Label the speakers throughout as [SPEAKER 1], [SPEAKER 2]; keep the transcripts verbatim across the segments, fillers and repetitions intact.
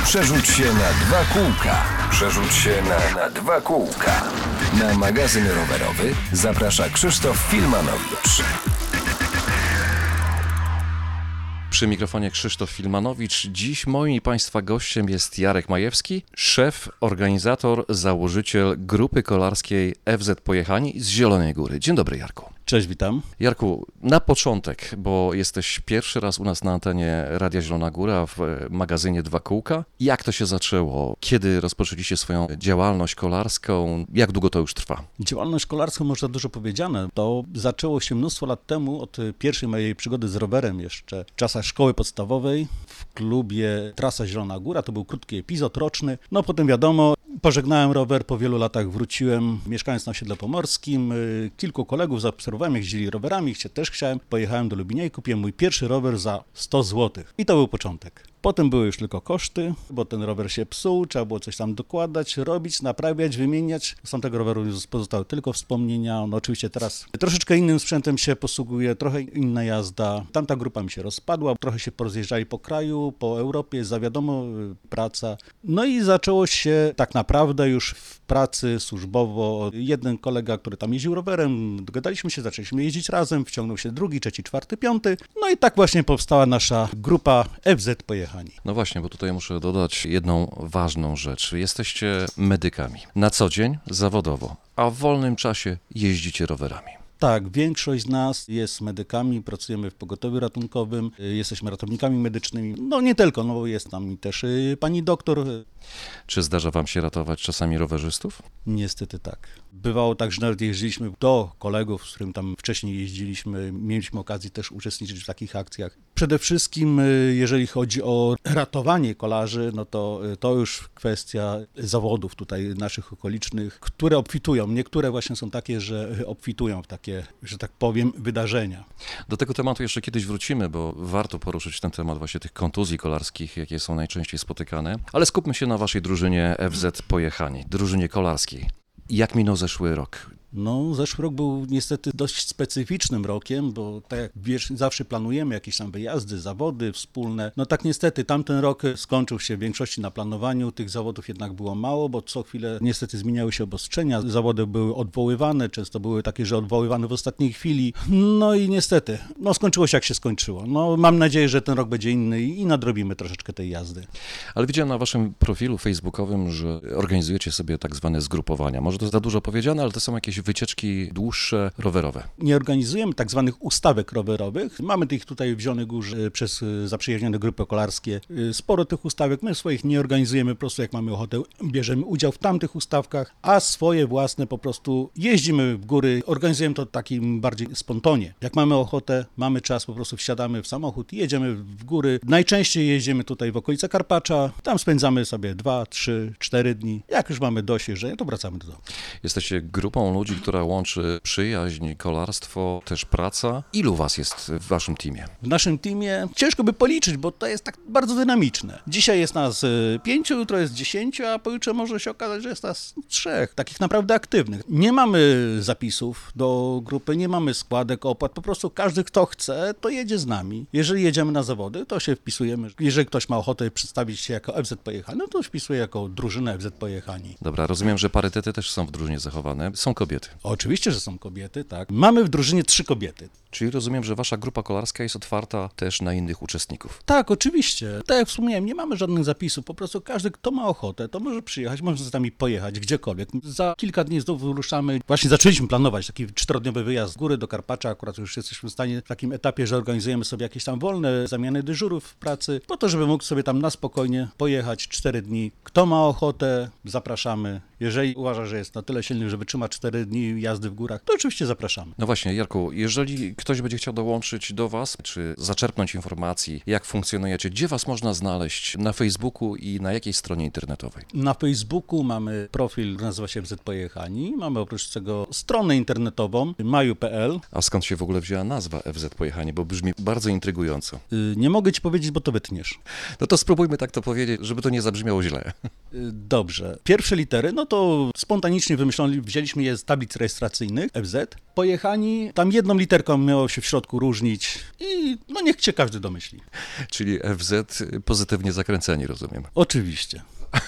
[SPEAKER 1] Przerzuć się na dwa kółka. Przerzuć się na, na dwa kółka. Na magazyn rowerowy zaprasza Krzysztof Filmanowicz.
[SPEAKER 2] Przy mikrofonie Krzysztof Filmanowicz. Dziś moim i Państwa gościem jest Jarek Majewski, szef, organizator, założyciel grupy kolarskiej F Z Pojechani z Zielonej Góry. Dzień dobry, Jarku.
[SPEAKER 3] Cześć, witam.
[SPEAKER 2] Jarku, na początek, bo jesteś pierwszy raz u nas na antenie Radia Zielona Góra w magazynie Dwa Kółka. Jak to się zaczęło? Kiedy rozpoczęliście swoją działalność kolarską? Jak długo to już trwa?
[SPEAKER 3] Działalność kolarską, można dużo powiedziane. To zaczęło się mnóstwo lat temu, od pierwszej mojej przygody z rowerem jeszcze w czasach szkoły podstawowej w klubie Trasa Zielona Góra. To był krótki epizod roczny. No potem wiadomo, pożegnałem rower, po wielu latach wróciłem, mieszkając na osiedlu pomorskim. Kilku kolegów zaobserwowałem, jak jeździli rowerami, też chciałem. Pojechałem do Lubinia i kupiłem mój pierwszy rower za sto złotych. I to był początek. Potem były już tylko koszty, bo ten rower się psuł, trzeba było coś tam dokładać, robić, naprawiać, wymieniać. Z tamtego roweru już pozostały tylko wspomnienia. No oczywiście teraz troszeczkę innym sprzętem się posługuję, trochę inna jazda. Tamta grupa mi się rozpadła, trochę się porozjeżdżali po kraju, po Europie, za wiadomo, praca. No i zaczęło się tak naprawdę już w pracy służbowo. Jeden kolega, który tam jeździł rowerem, dogadaliśmy się, zaczęliśmy jeździć razem, wciągnął się drugi, trzeci, czwarty, piąty. No i tak właśnie powstała nasza grupa F Z Pojechani.
[SPEAKER 2] No właśnie, bo tutaj muszę dodać jedną ważną rzecz. Jesteście medykami. Na co dzień zawodowo, a w wolnym czasie jeździcie rowerami.
[SPEAKER 3] Tak, większość z nas jest medykami, pracujemy w pogotowiu ratunkowym, jesteśmy ratownikami medycznymi. No nie tylko, no bo jest tam też pani doktor.
[SPEAKER 2] Czy zdarza wam się ratować czasami rowerzystów?
[SPEAKER 3] Niestety tak. Bywało tak, że nawet jeździliśmy do kolegów, z którym tam wcześniej jeździliśmy, mieliśmy okazję też uczestniczyć w takich akcjach. Przede wszystkim, jeżeli chodzi o ratowanie kolarzy, no to to już kwestia zawodów tutaj naszych okolicznych, które obfitują. Niektóre właśnie są takie, że obfitują w takie, że tak powiem, wydarzenia.
[SPEAKER 2] Do tego tematu jeszcze kiedyś wrócimy, bo warto poruszyć ten temat właśnie tych kontuzji kolarskich, jakie są najczęściej spotykane. Ale skupmy się na waszej drużynie F Z Pojechani, drużynie kolarskiej. Jak minął zeszły rok?
[SPEAKER 3] No, zeszły rok był niestety dość specyficznym rokiem, bo tak jak wiesz, zawsze planujemy jakieś tam wyjazdy, zawody wspólne. No tak niestety tamten rok skończył się w większości na planowaniu, tych zawodów jednak było mało, bo co chwilę niestety zmieniały się obostrzenia, zawody były odwoływane, często były takie, że odwoływane w ostatniej chwili. No i niestety, no skończyło się jak się skończyło. No mam nadzieję, że ten rok będzie inny i nadrobimy troszeczkę tej jazdy.
[SPEAKER 2] Ale widziałem na waszym profilu facebookowym, że organizujecie sobie tak zwane zgrupowania. Może to za dużo powiedziane, ale to są jakieś wycieczki dłuższe, rowerowe.
[SPEAKER 3] Nie organizujemy tak zwanych ustawek rowerowych. Mamy tych tutaj w Zielonej Górze przez zaprzyjaźnione grupy kolarskie sporo tych ustawek. My swoich nie organizujemy, po prostu jak mamy ochotę, bierzemy udział w tamtych ustawkach, a swoje własne po prostu jeździmy w góry, organizujemy to takim bardziej spontonie. Jak mamy ochotę, mamy czas, po prostu wsiadamy w samochód i jedziemy w góry. Najczęściej jeździmy tutaj w okolice Karpacza, tam spędzamy sobie dwa, trzy, cztery dni. Jak już mamy dość jeżdżenia, to wracamy do domu.
[SPEAKER 2] Jesteście grupą ludzi, która łączy przyjaźń, kolarstwo, też praca. Ilu was jest w waszym teamie?
[SPEAKER 3] W naszym teamie ciężko by policzyć, bo to jest tak bardzo dynamiczne. Dzisiaj jest nas pięciu, jutro jest dziesięciu, a pojutrze może się okazać, że jest nas trzech, takich naprawdę aktywnych. Nie mamy zapisów do grupy, nie mamy składek, opłat, po prostu każdy, kto chce, to jedzie z nami. Jeżeli jedziemy na zawody, to się wpisujemy. Jeżeli ktoś ma ochotę przedstawić się jako F Z Pojechani, no to wpisuje jako drużynę F Z Pojechani.
[SPEAKER 2] Dobra, rozumiem, że parytety też są w drużynie zachowane. Są kobiety.
[SPEAKER 3] Oczywiście, że są kobiety, tak. Mamy w drużynie trzy kobiety.
[SPEAKER 2] Czyli rozumiem, że wasza grupa kolarska jest otwarta też na innych uczestników.
[SPEAKER 3] Tak, oczywiście. Tak jak wspomniałem, nie mamy żadnych zapisów. Po prostu każdy, kto ma ochotę, to może przyjechać, może z nami pojechać gdziekolwiek. Za kilka dni znów wyruszamy. Właśnie zaczęliśmy planować taki czterodniowy wyjazd z góry do Karpacza. Akurat już jesteśmy w stanie w takim etapie, że organizujemy sobie jakieś tam wolne zamiany dyżurów w pracy, po to, żeby mógł sobie tam na spokojnie pojechać cztery dni. Kto ma ochotę, zapraszamy. Jeżeli uważa, że jest na tyle silny, że wytrzyma cztery dni jazdy w górach, to oczywiście zapraszamy.
[SPEAKER 2] No właśnie, Jarku, jeżeli ktoś będzie chciał dołączyć do was, czy zaczerpnąć informacji, jak funkcjonujecie, gdzie was można znaleźć na Facebooku i na jakiej stronie internetowej?
[SPEAKER 3] Na Facebooku mamy profil, nazywa się F Z Pojechani, mamy oprócz tego stronę internetową maju kropka p l.
[SPEAKER 2] A skąd się w ogóle wzięła nazwa F Z Pojechani, bo brzmi bardzo intrygująco.
[SPEAKER 3] Yy, nie mogę ci powiedzieć, bo to wytniesz.
[SPEAKER 2] No to spróbujmy tak to powiedzieć, żeby to nie zabrzmiało źle.
[SPEAKER 3] Dobrze. Pierwsze litery, no to spontanicznie wymyślone, wzięliśmy je z tablic rejestracyjnych F Z. Pojechani, tam jedną literką miało się w środku różnić i no niech się każdy domyśli.
[SPEAKER 2] Czyli F Z pozytywnie zakręceni, rozumiem.
[SPEAKER 3] Oczywiście.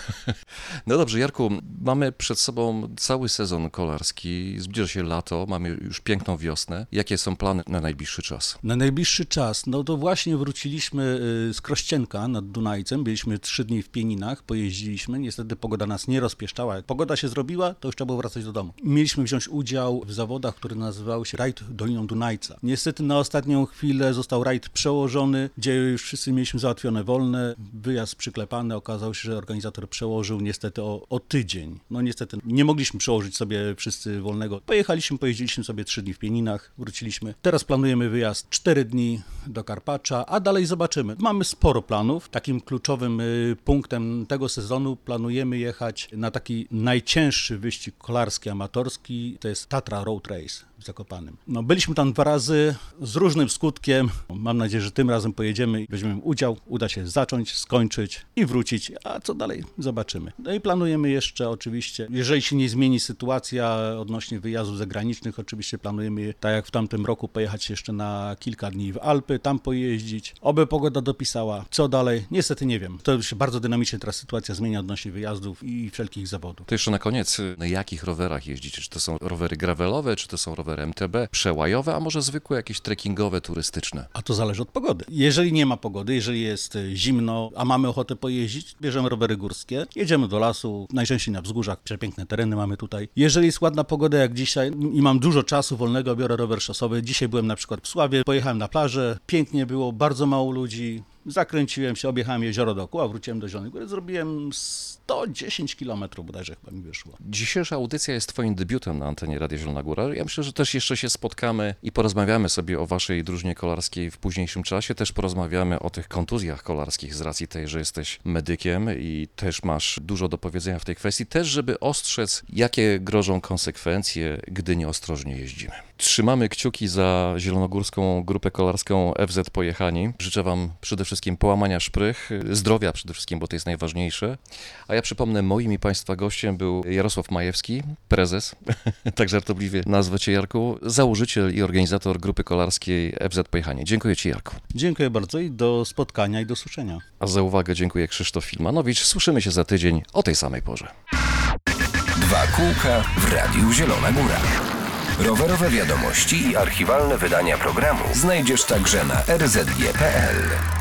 [SPEAKER 2] No dobrze, Jarku, mamy przed sobą cały sezon kolarski, zbliża się lato, mamy już piękną wiosnę. Jakie są plany na najbliższy czas?
[SPEAKER 3] Na najbliższy czas, no to właśnie wróciliśmy z Krościenka nad Dunajcem, byliśmy trzy dni w Pieninach, pojeździliśmy, niestety pogoda nas nie rozpieszczała. Jak pogoda się zrobiła, to już trzeba było wracać do domu. Mieliśmy wziąć udział w zawodach, które nazywały się Rajd Doliną Dunajca. Niestety na ostatnią chwilę został rajd przełożony, gdzie już wszyscy mieliśmy załatwione wolne, wyjazd przyklepany, okazało się, że organizator przełożył niestety o, o tydzień. No niestety nie mogliśmy przełożyć sobie wszyscy wolnego. Pojechaliśmy, pojeździliśmy sobie trzy dni w Pieninach, wróciliśmy. Teraz planujemy wyjazd cztery dni do Karpacza, a dalej zobaczymy. Mamy sporo planów. Takim kluczowym y, punktem tego sezonu planujemy jechać na taki najcięższy wyścig kolarski, amatorski, to jest Tatra Road Race w Zakopanem. No, byliśmy tam dwa razy z różnym skutkiem. Mam nadzieję, że tym razem pojedziemy i weźmiemy udział. Uda się zacząć, skończyć i wrócić, a co dalej zobaczymy. No i planujemy jeszcze oczywiście, jeżeli się nie zmieni sytuacja odnośnie wyjazdów zagranicznych, oczywiście planujemy, tak jak w tamtym roku, pojechać jeszcze na kilka dni w Alpy, tam pojeździć. Oby pogoda dopisała. Co dalej? Niestety nie wiem. To się bardzo dynamicznie teraz sytuacja zmienia odnośnie wyjazdów i wszelkich zawodów.
[SPEAKER 2] To jeszcze na koniec, na jakich rowerach jeździcie? Czy to są rowery gravelowe, czy to są rowery M T B, przełajowe, a może zwykłe jakieś trekkingowe, turystyczne?
[SPEAKER 3] A to zależy od pogody. Jeżeli nie ma pogody, jeżeli jest zimno, a mamy ochotę pojeździć, bierzemy rowery górskie, jedziemy do lasu, najczęściej na wzgórzach, przepiękne tereny mamy tutaj. Jeżeli jest ładna pogoda jak dzisiaj i mam dużo czasu wolnego, biorę rower szosowy. Dzisiaj byłem na przykład w Sławie, pojechałem na plażę, pięknie było, bardzo mało ludzi, zakręciłem się, objechałem jezioro dookoła, wróciłem do Zielonej Góry, zrobiłem sto dziesięć kilometrów bodajże chyba mi wyszło.
[SPEAKER 2] Dzisiejsza audycja jest twoim debiutem na antenie Radia Zielona Góra. Ja myślę, że też jeszcze się spotkamy i porozmawiamy sobie o waszej drużynie kolarskiej w późniejszym czasie. Też porozmawiamy o tych kontuzjach kolarskich z racji tej, że jesteś medykiem i też masz dużo do powiedzenia w tej kwestii. Też, żeby ostrzec, jakie grożą konsekwencje, gdy nieostrożnie jeździmy. Trzymamy kciuki za zielonogórską grupę kolarską F Z Pojechani. Życzę wam przede wszystkim połamania szprych, zdrowia przede wszystkim, bo to jest najważniejsze. A ja przypomnę, moim i państwa gościem był Jarosław Majewski, prezes, tak żartobliwie nazwę cię, Jarku, założyciel i organizator grupy kolarskiej F Z Pojechani. Dziękuję ci, Jarku.
[SPEAKER 3] Dziękuję bardzo i do spotkania i do słyszenia.
[SPEAKER 2] A za uwagę dziękuję Krzysztof Filmanowicz. Słyszymy się za tydzień o tej samej porze.
[SPEAKER 1] Dwa kółka w Radiu Zielona Góra. Rowerowe wiadomości i archiwalne wydania programu znajdziesz także na r z g kropka p l.